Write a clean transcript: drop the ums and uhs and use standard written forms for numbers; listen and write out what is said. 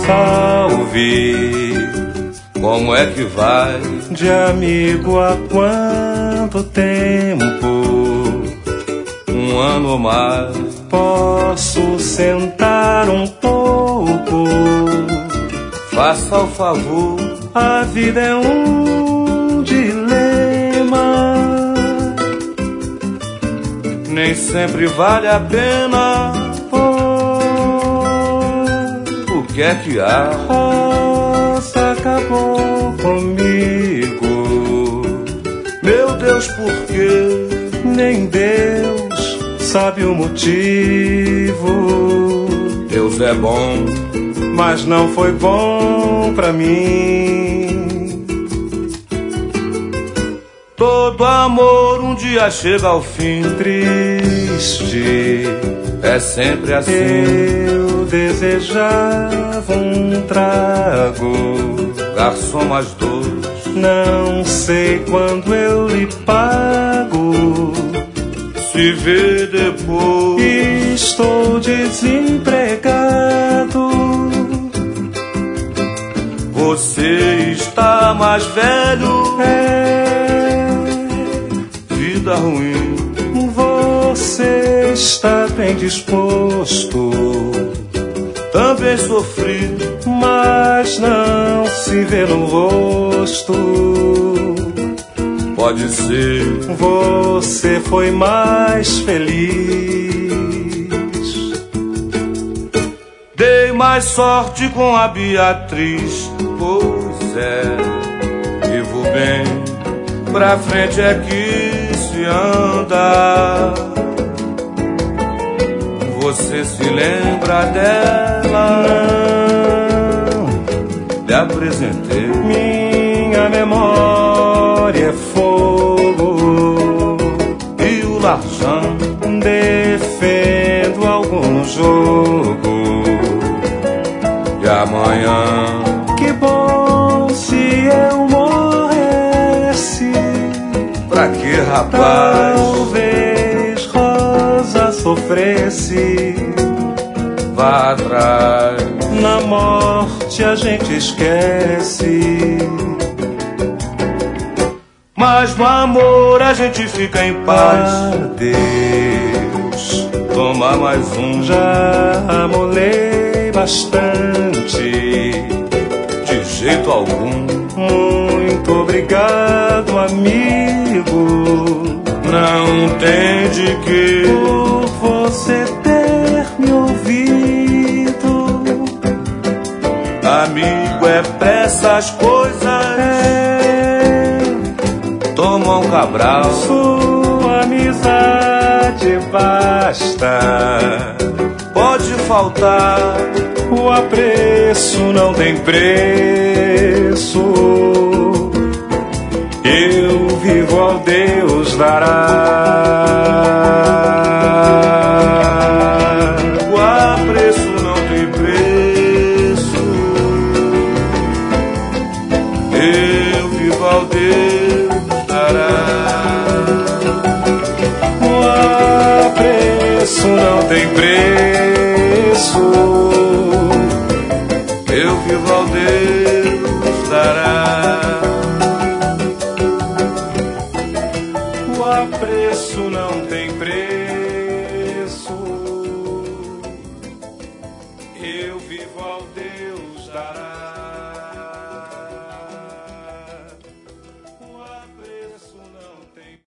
salve. Como é que vai? De amigo há quanto tempo? Um ano ou mais. Posso sentar um pouco? Faça o favor. A vida é um dilema. Nem sempre vale a pena. O que é que há? Rosa acabou comigo. Meu Deus, por quê? Nem Deus sabe o motivo. Deus é bom, mas não foi bom pra mim. Todo amor um dia chega ao fim. Triste, é sempre assim. Eu desejava um trago. Garçom, mais dois. Não sei quando eu lhe pago. Se vê depois. Estou desempregado. Você está mais velho. Vida ruim. Você está bem disposto. Também sofri, mas não se vê no rosto. Pode ser. Você foi mais feliz. Dei mais sorte com a Beatriz. Pois é, vivo bem. Pra frente é que se anda. Você se lembra dela? Não. Lhe apresentei. Minha memória é fogo. E o larjão? Defendo algum jogo. E amanhã? Que bom se eu morresse. Pra que, rapaz? Talvez Rosa sofresse. Vá atrás. Na morte a gente esquece. Mas no amor a gente fica em paz. Adeus. Toma mais um. Já amolei bastante. De jeito algum. Muito obrigado, amigo. Não tem de que. Por você ter me ouvido. Amigo é pra essas coisas. Toma um Cabral. Sua amizade basta. Pode faltar. O apreço não tem preço. Eu vivo ao Deus dará. O apreço não tem preço. Eu vivo ao Deus dará. O apreço não tem preço. Eu vivo ao Deus dará. O apreço não tem preço. Eu vivo ao Deus dará.